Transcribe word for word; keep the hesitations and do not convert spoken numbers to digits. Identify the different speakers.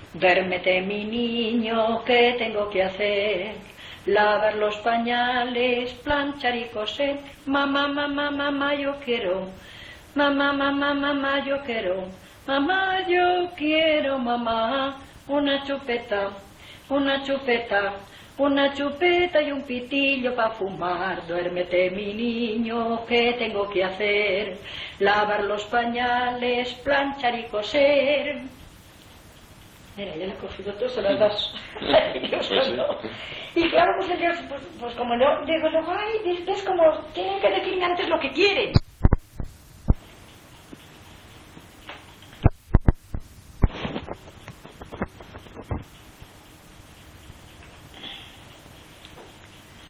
Speaker 1: Duérmete, mi niño, ¿qué tengo que hacer? Lavar los pañales, planchar y coser. Mamá, mamá, mamá, yo quiero. Mamá, mamá, mamá, yo quiero. Mamá, yo quiero, mamá, una chupeta, una chupeta, una chupeta y un pitillo para fumar. Duérmete, mi niño, ¿qué tengo que hacer? Lavar los pañales, planchar y coser. Mira, ya le he cogido todo, se las das. Y claro, pues ellos, pues, pues como no, digo, luego, ay, es como, tienen que decirme antes lo que quieren.